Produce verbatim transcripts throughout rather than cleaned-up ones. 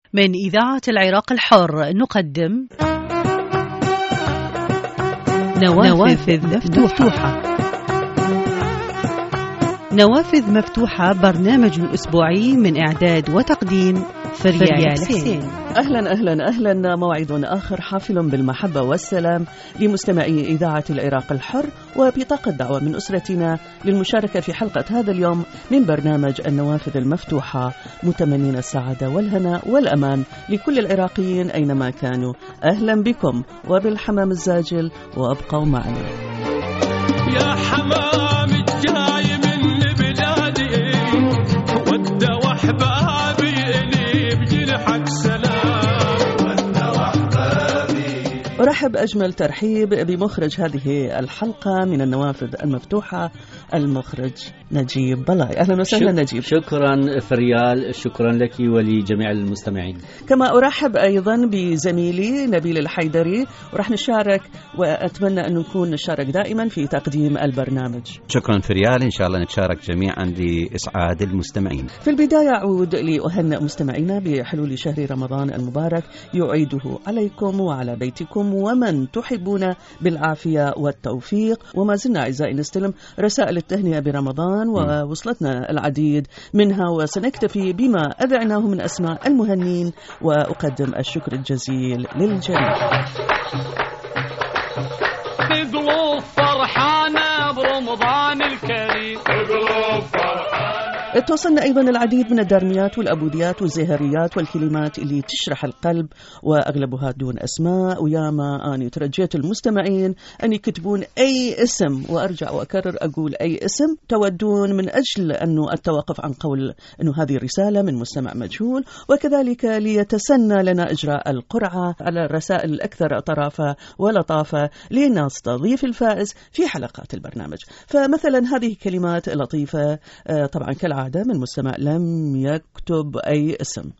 من إذاعة العراق الحر نقدم نوافذ, نوافذ مفتوحة. مفتوحة نوافذ مفتوحة برنامج أسبوعي من إعداد وتقديم فريال حسين. أهلا أهلا أهلا، موعد آخر حافل بالمحبة والسلام لمستمعي إذاعة العراق الحر، وبطاقة دعوة من أسرتنا للمشاركة في حلقة هذا اليوم من برنامج النوافذ المفتوحة، متمنين السعادة والهناء والأمان لكل العراقيين أينما كانوا. أهلا بكم وبالحمام الزاجل، وأبقوا معنا. يا حمام الجاي من بلادي ود وحبابي إلي بجنحك سلام، ود وحبابي. أرحب أجمل ترحيب بمخرج هذه الحلقة من النوافذ المفتوحة، المخرج نجيب بلاي. أهلا وسهلا نجيب. شكرا فريال، شكرا لك ولجميع المستمعين. كما أرحب أيضا بزميلي نبيل الحيدري، ورح نشارك وأتمنى أن نكون نشارك دائما في تقديم البرنامج. شكرا فريال، إن شاء الله نتشارك جميعا لإسعاد المستمعين. في البداية أعود لأهنئ مستمعينا بحلول شهر رمضان المبارك، يعيده عليكم وعلى بيتكم ومن تحبون بالعافية والتوفيق. وما زلنا أعزائي نستلم رسائل التهنئة برمضان، ووصلتنا العديد منها، وسنكتفي بما أذعناه من أسماء المهنين، وأقدم الشكر الجزيل للجميع. قلوب فرحانة برمضان الكريم، قلوب فرحانة. توصلنا أيضا العديد من الدارميات والأبوديات والزهريات والكلمات اللي تشرح القلب، وأغلبها دون أسماء. وياما أني ترجيت المستمعين أن يكتبون أي اسم، وأرجع وأكرر أقول أي اسم تودون، من أجل أنه التوقف عن قول أنه هذه رسالة من مستمع مجهول، وكذلك ليتسنى لنا إجراء القرعة على الرسائل الأكثر طرافة ولطافة لنستضيف الفائز في حلقات البرنامج. فمثلا هذه كلمات لطيفة طبعا كالعادة من مستمع لم يكتب أي اسم.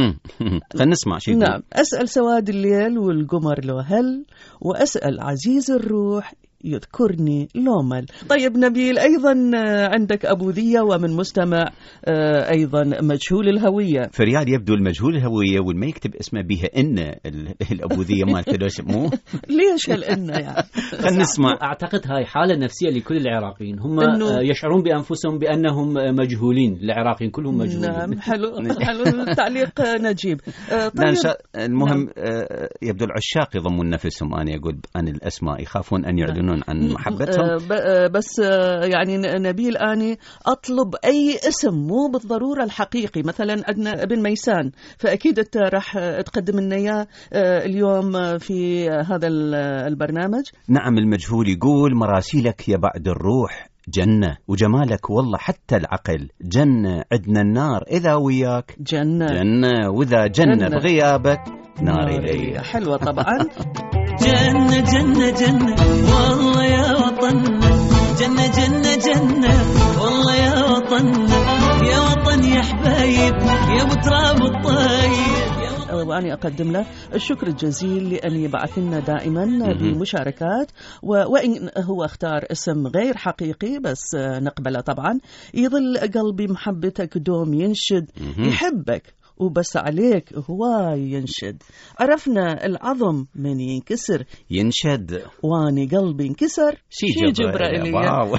خلينا نسمع شيء. نعم. أسأل سواد الليل والقمر لو هل، وأسأل عزيز الروح يذكرني لومل. طيب نبيل، أيضا عندك أبوذية ومن مستمع أيضا مجهول الهوية. فريال يبدو المجهول الهوية والما يكتب اسمه بها إن الأبوذية ما كدوش مو ليش هالإن يعني. خلينا نسمع. أعتقد هاي حالة نفسية لكل العراقيين، هم يشعرون بأنفسهم بأنهم مجهولين، العراقيين كلهم مجهولين. نعم، حلو حلو التعليق نجيب. طيب المهم يبدو العشاق يضمون نفسهم، أنا أقول عن الأسماء يخافون أن يعلنون عن محبتهم. بس يعني نبيل أني أطلب أي اسم، مو بالضرورة الحقيقي. مثلا عندنا ابن ميسان، فأكيد أنت راح تقدم لنا إياه اليوم في هذا البرنامج. نعم، المجهول يقول: مراسيلك يا بعد الروح جنة، وجمالك والله حتى العقل جنة، عدنا النار إذا وياك جنة، جنة وإذا جنة, جنة. بغيابك نار إلي. حلوة طبعا. جنة جنة جنة والله يا وطن، جنة جنة جنة والله يا وطن، يا وطن يا حبايب يا متراب الطيب. وأنا أقدم له الشكر الجزيل لأن يبعث لنا دائما بمشاركات، وإن هو اختار اسم غير حقيقي بس نقبله طبعا. يظل قلبي محبتك دوم ينشد، يحبك وبس عليك هواي ينشد، عرفنا العظم من ينكسر ينشد، واني قلبي انكسر شي جبرائيل.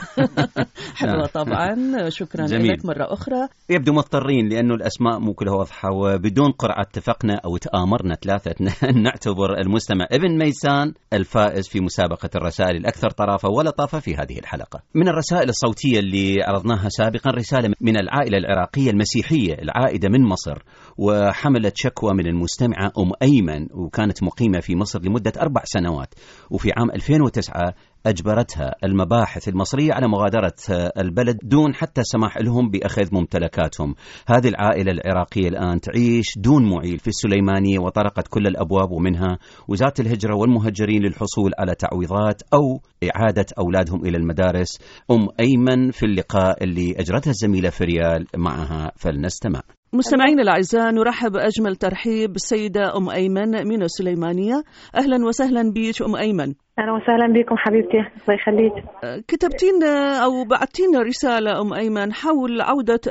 حلوة طبعا. شكرا لك مرة أخرى. يبدو مضطرين لأنه الأسماء مو كلها واضحة، وبدون قرعة اتفقنا أو تآمرنا ثلاثتنا نعتبر المستمع ابن ميسان الفائز في مسابقة الرسائل الأكثر طرافة ولطافة في هذه الحلقة. من الرسائل الصوتية اللي عرضناها سابقا رسالة من العائلة العراقية المسيحية العائدة من مصر، وحملت شكوى من المستمعة أم أيمن، وكانت مقيمة في مصر لمدة أربع سنوات، وفي عام ألفين وتسعة أجبرتها المباحث المصرية على مغادرة البلد دون حتى سماح لهم بأخذ ممتلكاتهم. هذه العائلة العراقية الآن تعيش دون معيل في السليمانية، وطرقت كل الأبواب، ومنها وزارة الهجرة والمهجرين للحصول على تعويضات أو إعادة أولادهم إلى المدارس. أم أيمن في اللقاء اللي أجرتها الزميلة فريال معها، فلنستمع. مستمعين الأعزاء، نرحب أجمل ترحيب بالسيدة أم أيمن من السليمانية. أهلا وسهلا بك أم أيمن. أهلا وسهلا بكم حبيبتي، الله يخليك. كتبتين أو بعتين رسالة أم أيمن حول عودة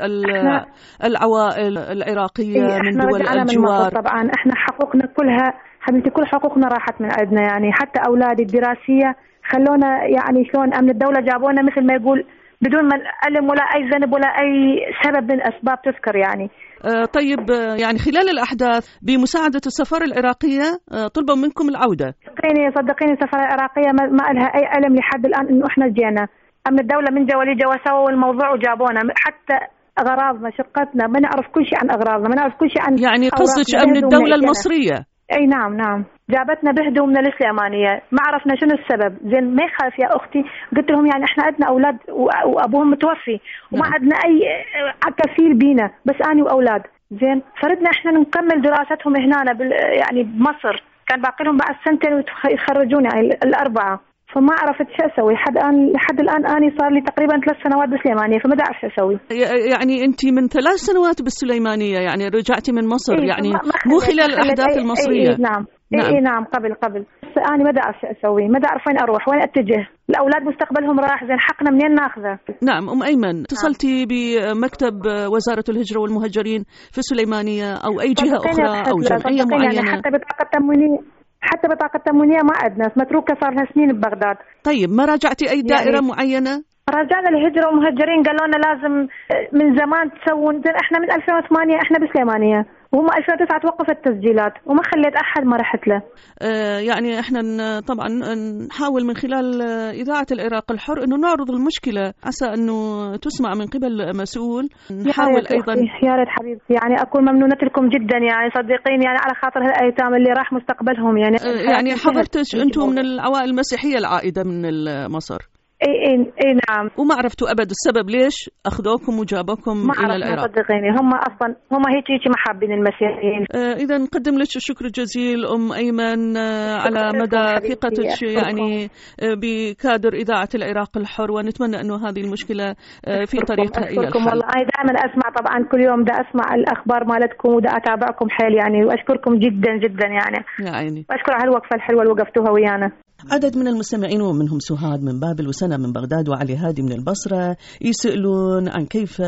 العوائل العراقية من دول الجوار. من طبعا احنا حقوقنا كلها حبيبتي، كل حقوقنا راحت من عندنا، يعني حتى أولادي الدراسية خلونا يعني شلون أمن الدولة جابونا مثل ما يقول بدون ما ألم ولا أي ذنب ولا أي سبب من أسباب تذكر يعني. آه طيب، يعني خلال الأحداث بمساعدة السفارة العراقية آه طلبوا منكم العودة. صدقيني صدقيني السفارة العراقية ما, ما لها أي ألم لحد الآن إنه إحنا جينا. أمن الدولة من جوا جوا سووا الموضوع وجابونا، حتى أغراضنا شقتنا ما نعرف كل شيء عن أغراضنا، ما نعرف كل شيء عن يعني قصدك أمن الدولة المصرية. اي نعم نعم، جابتنا بهدوء من الإسلامانية، ما عرفنا شنو السبب. زين ما يخاف يا اختي، قلت لهم يعني احنا عندنا اولاد وابوهم متوفي وما نعم. عندنا اي كفيل بينا، بس اني واولاد. زين فردنا احنا نكمل دراستهم هنا بال يعني بمصر، كان باقي لهم بعد سنتين ويتخرجون يعني الاربعه، فما عرفت شو اسوي. لحد الان لحد الان اني صار لي تقريبا ثلاث سنوات بالسليمانيه، فما اعرف شو اسوي. يعني انت من ثلاث سنوات بالسليمانيه، يعني رجعتي من مصر إيه يعني مو خلال الاحداث إيه المصريه. إيه نعم نعم. إيه نعم قبل قبل بس أنا ما أعرف شو أسوي، ما أعرف وين أروح وين أتجه. الأولاد مستقبلهم راح، زين حقنا منين ناخذه؟ نعم أم أيمن، اتصلتي بمكتب وزارة الهجرة والمهاجرين في السليمانية أو أي جهة أخرى أو جمعية معينة؟ يعني حتى بطاقة تموينية حتى بطاقة تموينية ما عندنا، متروكة صار لها سنين ببغداد. طيب ما راجعتي أي دائرة يعني معينة؟ رجعنا الهجرة والمهاجرين قالوا لنا لازم من زمان تسوون، احنا من ألفين وثمانية احنا بسليمانية وهم ألفين وتسعة توقفت التسجيلات وما خليت أحد ما رحت له. آه يعني احنا طبعا نحاول من خلال إذاعة العراق الحر انه نعرض المشكلة عسى انه تسمع من قبل مسؤول. نحاول ايضا يا ريت حبيبتي، يعني اكون ممنونة لكم جدا، يعني صدقيني يعني على خاطر هالايتام اللي راح مستقبلهم. يعني آه يعني حضرتك انتم من العوائل المسيحية العائدة من مصر؟ اي اي اي نعم. وما عرفتوا ابد السبب ليش اخذوكم وجابوكم الى العراق؟ صدقيني هم اصلا هم هيك هيك محابين المسيحيين. آه اذا نقدم لك الشكر الجزيل ام ايمن آه على مدى ثقتك يعني آه بكادر اذاعه العراق الحر، ونتمنى انه هذه المشكله آه في طريقها الى الحل. والله انا دائما اسمع طبعا كل يوم دا اسمع الاخبار مالتكم ودا اتابعكم حيل يعني، واشكركم جدا جدا يعني. يا عيني. واشكر على الوقفه الحلوه اللي وقفتوها ويانا. عدد من المستمعين ومنهم سهاد من بابل وسنة من بغداد وعلي هادي من البصرة يسألون عن كيف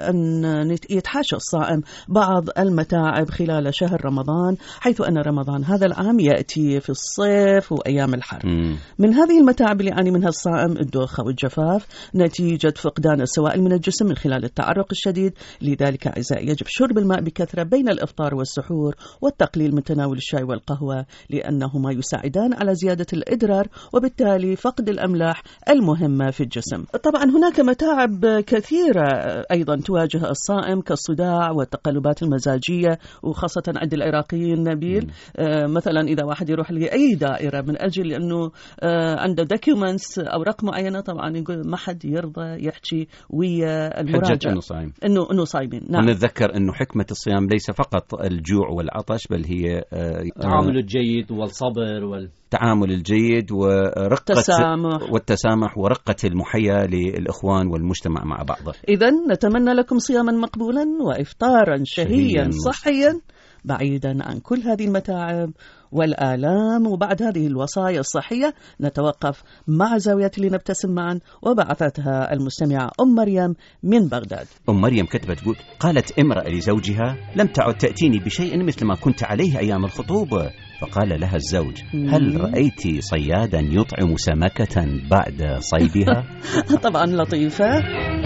أن يتحاشى الصائم بعض المتاعب خلال شهر رمضان، حيث أن رمضان هذا العام يأتي في الصيف وأيام الحر. م. من هذه المتاعب اللي يعاني منها الصائم الدوخة والجفاف نتيجة فقدان السوائل من الجسم من خلال التعرق الشديد. لذلك أعزائي يجب شرب الماء بكثرة بين الإفطار والسحور، والتقليل من تناول الشاي والقهوة لأنهما يساعدان على زيادة الإدراك وبالتالي فقد الأملاح المهمة في الجسم. طبعا هناك متاعب كثيرة أيضا تواجه الصائم كالصداع والتقلبات المزاجية، وخاصة عند العراقيين نبيل آه مثلا إذا واحد يروح لأي دائرة من أجل أنه آه عنده دوكيومنتس أوراق معينة، طبعا يقول ما حد يرضى يحكي ويا المراجع إنه صايم إنه إنه صايمين. نعم. ونتذكر أنه حكمة الصيام ليس فقط الجوع والعطش، بل هي آه التعامل الجيد والصبر وال التعامل الجيد ورقة التسامح والتسامح ورقة المحيا للإخوان والمجتمع مع بعضه. إذن نتمنى لكم صياما مقبولا وإفطارا شهيا صحيا بعيدا عن كل هذه المتاعب والآلام. وبعد هذه الوصايا الصحية نتوقف مع زاوية لنبتسم معا، وبعثتها المستمعة أم مريم من بغداد. أم مريم كتبت تقول: قالت امرأة لزوجها: لم تعد تأتيني بشيء مثل ما كنت عليه أيام الخطوبة. فقال لها الزوج: هل رأيت صيادا يطعم سمكة بعد صيدها؟ طبعا لطيفة.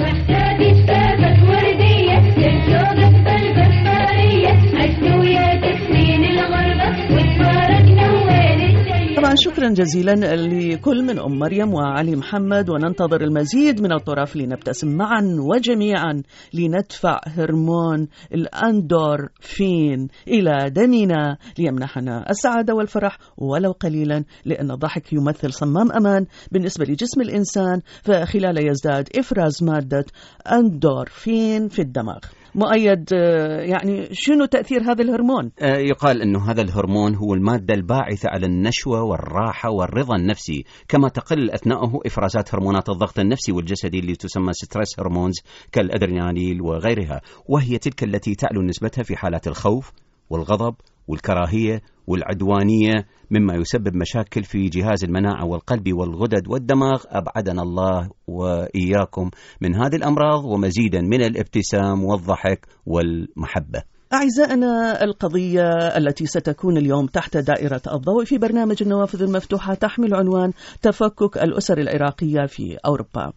طبعا شكرا جزيلا لكل من أم مريم وعلي محمد، وننتظر المزيد من الطرف لنبتسم معا وجميعا لندفع هرمون الأندورفين إلى دمنا ليمنحنا السعادة والفرح ولو قليلا، لأن الضحك يمثل صمام أمان بالنسبة لجسم الإنسان، فخلال يزداد إفراز مادة أندورفين في الدماغ. مؤيد، يعني شنو تأثير هذا الهرمون؟ يقال أنه هذا الهرمون هو المادة الباعثة على النشوة والراحة والرضا النفسي، كما تقل أثناءه إفرازات هرمونات الضغط النفسي والجسدي اللي تسمى ستريس هرمونز كالأدرينالين وغيرها، وهي تلك التي تعلو نسبتها في حالات الخوف والغضب والكراهية والعدوانية، مما يسبب مشاكل في جهاز المناعة والقلب والغدد والدماغ. أبعدنا الله وإياكم من هذه الأمراض، ومزيدا من الابتسام والضحك والمحبة. أعزائنا، القضية التي ستكون اليوم تحت دائرة الضوء في برنامج النوافذ المفتوحة تحمل عنوان تفكك الأسر العراقية في أوروبا.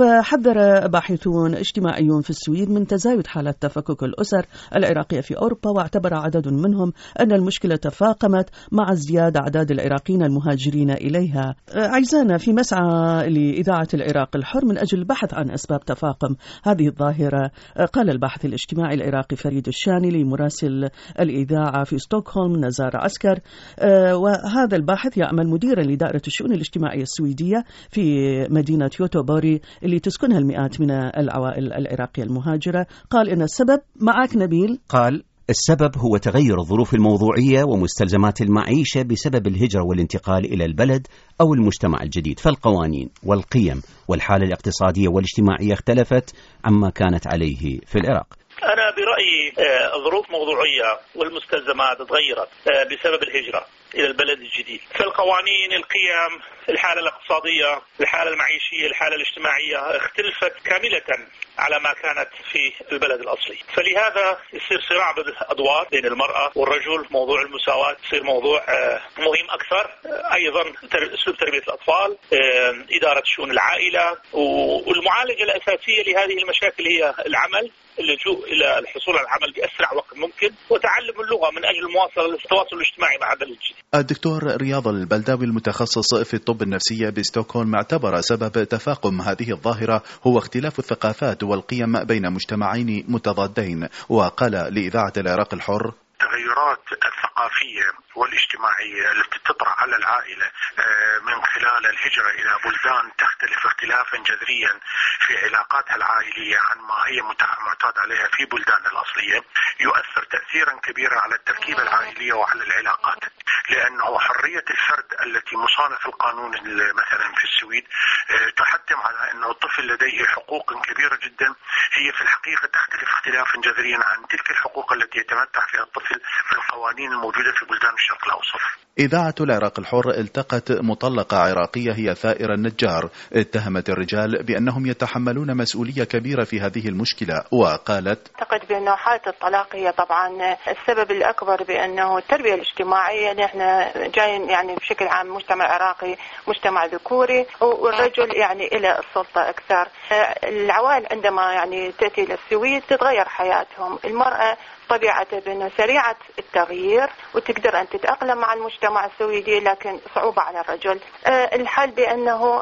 فحذر باحثون اجتماعيون في السويد من تزايد حالات تفكك الأسر العراقية في أوروبا، واعتبر عدد منهم أن المشكلة تفاقمت مع ازدياد أعداد العراقيين المهاجرين إليها. أعزائنا، في مسعى لإذاعة العراق الحر من أجل البحث عن أسباب تفاقم هذه الظاهرة، قال الباحث الاجتماعي العراقي فريد الشاني مراسل الإذاعة في ستوكهولم نزار عسكر، وهذا الباحث يعمل مديرا لدائرة الشؤون الاجتماعية السويدية في مدينة يوتوبوري اللي تسكنها المئات من العوائل العراقية المهاجرة. قال إن السبب، معك نبيل، قال السبب هو تغير الظروف الموضوعية ومستلزمات المعيشة بسبب الهجرة والانتقال إلى البلد أو المجتمع الجديد، فالقوانين والقيم والحالة الاقتصادية والاجتماعية اختلفت عما كانت عليه في العراق. أنا برأيي الظروف موضوعية والمستلزمات تغيرت بسبب الهجرة إلى البلد الجديد، فالقوانين، القيم، الحالة الاقتصادية، الحالة المعيشية، الحالة الاجتماعية اختلفت كاملة على ما كانت في البلد الأصلي. فلهذا يصير صراع بالأدوار بين المرأة والرجل، موضوع المساواة يصير موضوع مهم أكثر. أيضا أسلوب تربية الأطفال، إدارة شؤون العائلة، والمعالجة الأساسية لهذه المشاكل هي العمل، اللجوء إلى الحصول على العمل بأسرع وقت ممكن، وتعلم اللغة من أجل مواصلة التواصل الاجتماعي مع البلد الجديد. الدكتور رياض البلداوي المتخصص في الطب النفسي بستوكهولم اعتبر سبب تفاقم هذه الظاهرة هو اختلاف الثقافات والقيم بين مجتمعين متضادين، وقال لإذاعة العراق الحر: التغيرات الثقافية والاجتماعية التي تطرأ على العائلة من خلال الهجرة إلى بلدان تختلف اختلافا جذريا في علاقاتها العائلية عن ما هي معتاد عليها في بلدانها الأصلية، يؤثر تأثيرا كبيرا على التركيبة العائلية وعلى العلاقات، لأنه حرية الفرد التي مصانة في القانون مثلا في السويد تحتم على أنه الطفل لديه حقوق كبيرة جدا هي في الحقيقة تختلف اختلافا جذريا عن تلك الحقوق التي يتمتع فيها الطفل في القوانين الموجودة في بلدان الشرق الأوسط. إذاعة العراق الحر التقت مطلقة عراقية هي ثائرة النجار، اتهمت الرجال بأنهم يتحملون مسؤولية كبيرة في هذه المشكلة، وقالت: أعتقد بأنه حالة الطلاق هي طبعا السبب الأكبر، بأنه التربية الاجتماعية نحن جايين يعني بشكل عام مجتمع عراقي مجتمع ذكوري، والرجل يعني إلى السلطة أكثر. العوائل عندما يعني تأتي للسويد تتغير حياتهم، المرأة طبيعة بأنه سريعة التغيير وتقدر أن تتأقلم مع المجتمع السويدي، لكن صعوبة على الرجل. الحل بأنه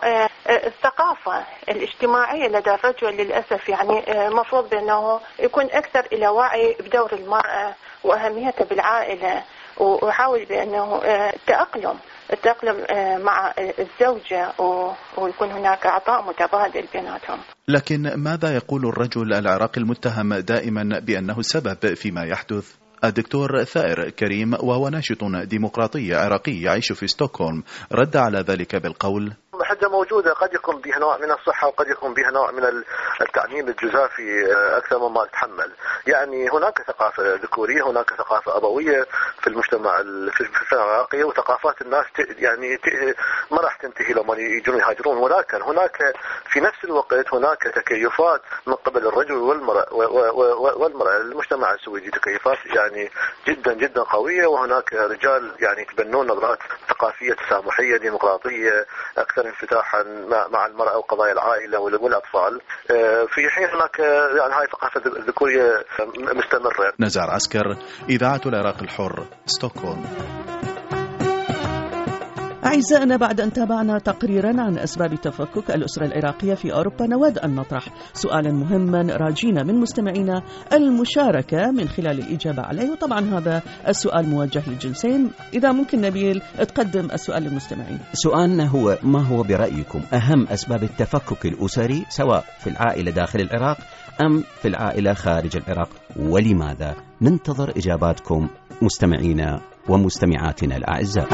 الثقافة الاجتماعية لدى الرجل للأسف يعني مفروض بأنه يكون أكثر إلى وعي بدور المرأة وأهميتها بالعائلة، ويحاول بأنه التأقلم التأقلم مع الزوجة ويكون هناك عطاء متبادل بيناتهم. لكن ماذا يقول الرجل العراقي المتهم دائما بأنه السبب فيما يحدث؟ الدكتور ثائر كريم، وهو ناشط ديمقراطي عراقي يعيش في ستوكهولم، رد على ذلك بالقول: حاجة موجودة قد يكون بها نوع من الصحة وقد يكون بها نوع من التعميم الجزافي أكثر مما تتحمل. يعني هناك ثقافة ذكورية، هناك ثقافة أبوية في المجتمع في الفئة العراقية، وثقافات الناس يعني ما راح تنتهي لما يجون يهاجرون، ولكن هناك في نفس الوقت هناك تكيفات من قبل الرجل والمرأة والمرأة المجتمع السويدي، تكيفات يعني جدا جدا قوية، وهناك رجال يعني يتبنون نظرات ثقافية تسامحية ديمقراطية أكثر انفتاحا مع المرأة وقضايا العائلة والأطفال، في حين هناك يعني هاي الثقافة الذكورية مستمرة. نزار عسكر، إذاعة العراق الحر، ستوكهولم. أعزائنا، بعد أن تابعنا تقريرا عن أسباب تفكك الأسرة العراقية في أوروبا، نود أن نطرح سؤالا مهما راجينا من مستمعينا المشاركة من خلال الإجابة عليه، وطبعا هذا السؤال موجه للجنسين. إذا ممكن نبيل تقدم السؤال للمستمعين. سؤالنا هو: ما هو برأيكم أهم أسباب التفكك الأسري سواء في العائلة داخل العراق أم في العائلة خارج العراق، ولماذا؟ ننتظر إجاباتكم مستمعينا ومستمعاتنا الأعزاء.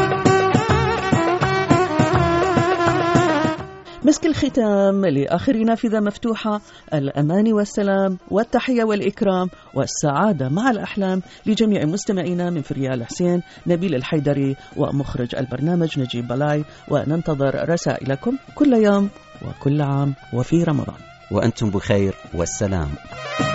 مسك الختام لآخر نافذة مفتوحة، الأمان والسلام والتحية والإكرام والسعادة مع الأحلام لجميع مستمعينا من فريال حسين، نبيل الحيدري ومخرج البرنامج نجيب بلاي، وننتظر رسائلكم كل يوم وكل عام وفي رمضان وأنتم بخير والسلام.